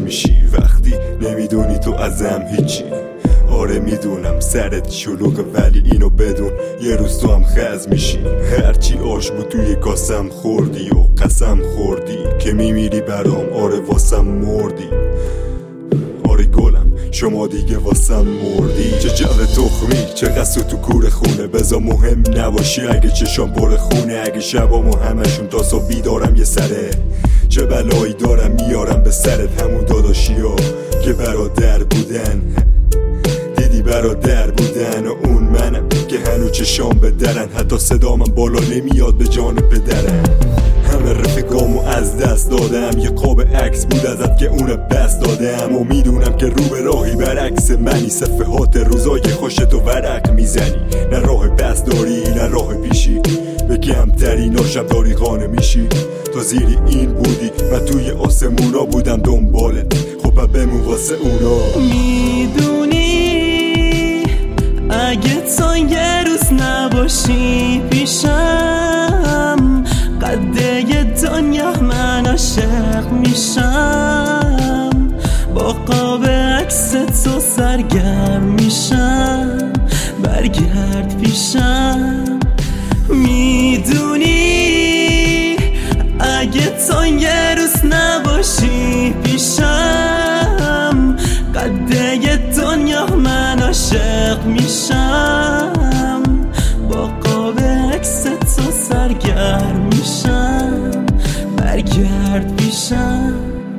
میشی وقتی نمیدونی تو ازم هیچی. آره میدونم سرت شلوغه ولی اینو بدون یه روز تو هم خز میشی. هرچی آش بود توی کاسم خوردی و قسم خوردی که میمیری برام. آره واسم مردی، آره گلم شما دیگه واسم مردی. چه جو تخمی چه قصد تو کور خونه، بزا مهم نباشی اگه چشام پر خونه. اگه شبامو همشون تا صبح بیدارم یه سره، چه بلایی دارم میارم به سرت. همون داداشی ها که برادر بودن، دیدی برادر بودن و اون منم که هنو چشام به درن. حتی صدامم بالا نمیاد به جان پدرم. همه رفیقامو از دست دادم، یه قاب عکس بود ازت که اون بس دادم. و میدونم که رو به راهی برعکس منی، صفحات روزای خوشتو ورق میزنی. نه راه بس داری نه راه پیشی، به کمترین آشم داری خانه میشی. تا زیری این بودی من توی آسمونا بودم دنبالت، خب بمون واسه اونا. میدونی اگه تا یه روز نباشی پیشم، قده دنیا من عاشق میشم. با قاب عکس تو سرگرم میشم، برگرد پیشم. میدونی اگه تا یه روز نباشی پیشم، قده دنیا من عاشق میشم. با قاب عکس تو سرگرم میشم، برگرد پیشم.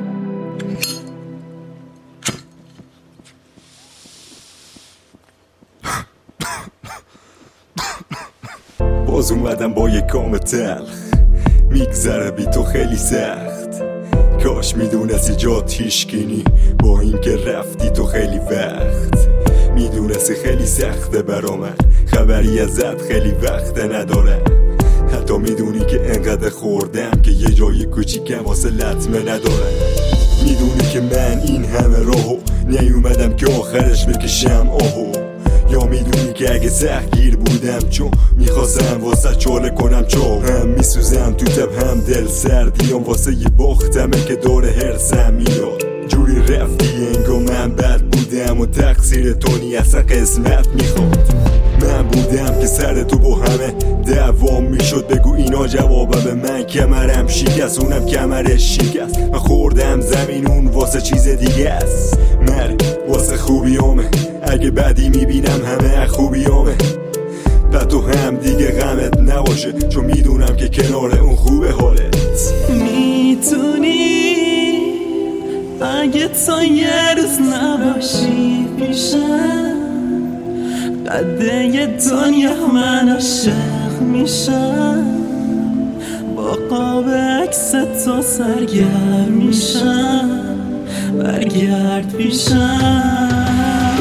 باز اومدم با یه کام تلخ، میگذره بی تو خیلی سخت. کاش میدونستی جات هیشگینی، با این که رفتی تو خیلی وقت. میدونستی خیلی سخته برا من، خبری ازت خیلی وقت ندارم. حتی میدونی که انقدر خوردم که یه جای کوچیکم واسه لطمه ندارم. میدونی که من این همه راهو نیومدم که آخرش بکشم آهو. یا میدونی که اگه سختگیر بودم چون میخواستم واسه چاله کنم، چون هم میسوزم تو تب هم دل سردیم. واسه یه باختمه که دور هرسم میاد. جوری رفتی انگار من بد بودم و تقصیر تونی اصلا قسمت میخواد. من بودم که سر تو با همه دوام میشد. بگو اینا جوابه به من، کمرم شکست اونم کمرش شکست. من خوردم زمین اون واسه چیز دیگه است. من واسه خوبیامه، اگه بدی میبینم همه خوبیامه. و تو هم دیگه غمت نباشه چون میدونم که کنار اون خوبه حالت. میتونی اگه تا یه روز نباشی پیشم، قده دنیا من عاشق میشم. با قاب عکس تو سرگرم میشم، برگرد پیشم.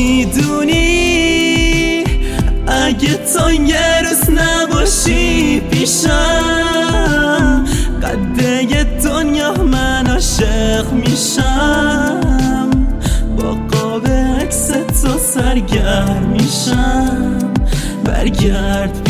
میدونی اگه تا یه روز نباشی پیشم، قده دنیا من عاشق میشم. با قاب عکس تو سرگرم میشم، برگرد